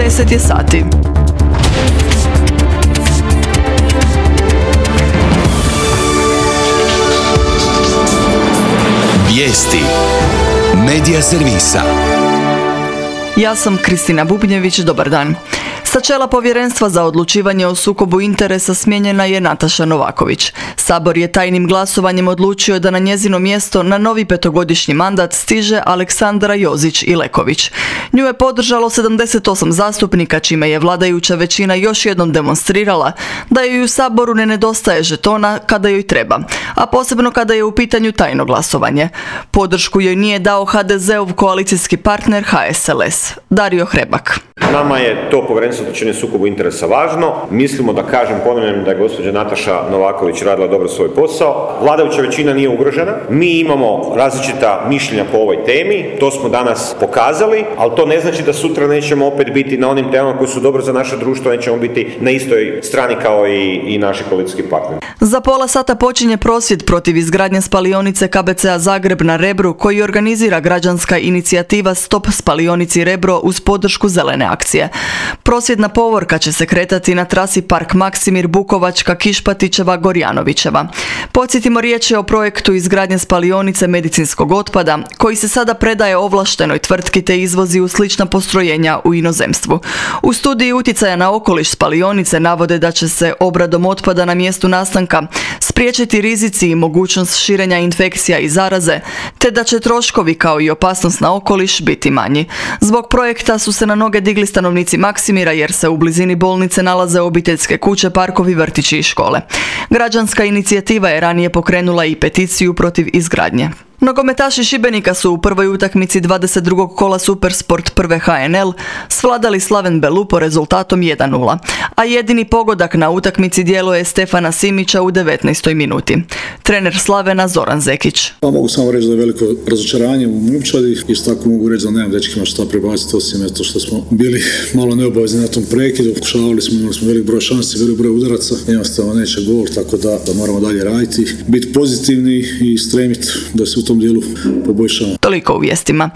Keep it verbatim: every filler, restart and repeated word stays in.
deset je sati. Vijesti Medija servisa. Ja sam Kristina Bubnjević, dobar dan. Sa čela Povjerenstva za odlučivanje o sukobu interesa smijenjena je Nataša Novaković. Sabor je tajnim glasovanjem odlučio da na njezino mjesto na novi petogodišnji mandat stiže Aleksandra Jozić-Ileković. Nju je podržalo sedamdeset osam zastupnika, čime je vladajuća većina još jednom demonstrirala da joj u Saboru ne nedostaje žetona kada joj treba, a posebno kada je u pitanju tajno glasovanje. Podršku joj nije dao ha de zeov koalicijski partner ha es el es. Dario Hrebak. Nama je to Povjerenstvo za odlučivanje o sukobu interesa važno. Mislimo, da kažem ponavljam, da je gospođa Nataša Novaković radila dobro svoj posao. Vladajuća većina nije ugrožena. Mi imamo različita mišljenja po ovoj temi. To smo danas pokazali, ali to ne znači da sutra nećemo opet biti na onim temama koji su dobro za naše društvo, nećemo biti na istoj strani kao i, i naši koalicijski partneri. Za pola sata počinje prosvjed protiv izgradnje spalionice ka be cea Zagreb na Rebru, koji organizira građanska inicijativa Stop spalionici Rebro uz podršku Zelene akcije. Prosvjedna povorka će se kretati na trasi Park Maksimir, Bukovačka, Kišpatićeva, Gorjanovićeva. Podsjetimo, riječ je o projektu izgradnje spalionice medicinskog otpada, koji se sada predaje ovlaštenoj tvrtki te izvozi u slična postrojenja u inozemstvu. U studiji utjecaja na okoliš spalionice navode da će se obradom otpada na mjestu nastanka spriječiti rizici i mogućnost širenja infekcija i zaraze, te da će troškovi kao i opasnost na okoliš biti manji. Zbog projekta su se na noge digli stanovnici Maksimira jer se u blizini bolnice nalaze obiteljske kuće, parkovi, vrtići i škole. Građanska inicijativa je ranije pokrenula i peticiju protiv izgradnje. Nogometaši Šibenika su u prvoj utakmici dvadeset drugog kola Supersport prve ha en el svladali Slaven Belupo rezultatom jedan nula, a jedini pogodak na utakmici djelo je Stefana Simića u devetnaestoj minuti. Trener Slavena Zoran Zekić. Pa mogu samo reći da je veliko razočaranje u momčadi. Isto tako mogu reći da nemam dečkima šta prebaciti, osim to što smo bili malo neobavezni na tom prekidu. Pokušavali smo, imali smo velik broj šansi, velik broj udaraca. Jednostavno neće gol, tako da, da moramo dalje raditi, biti pozitivni i stremiti da se u tom dijelu poboljšamo. Toliko u vijestima.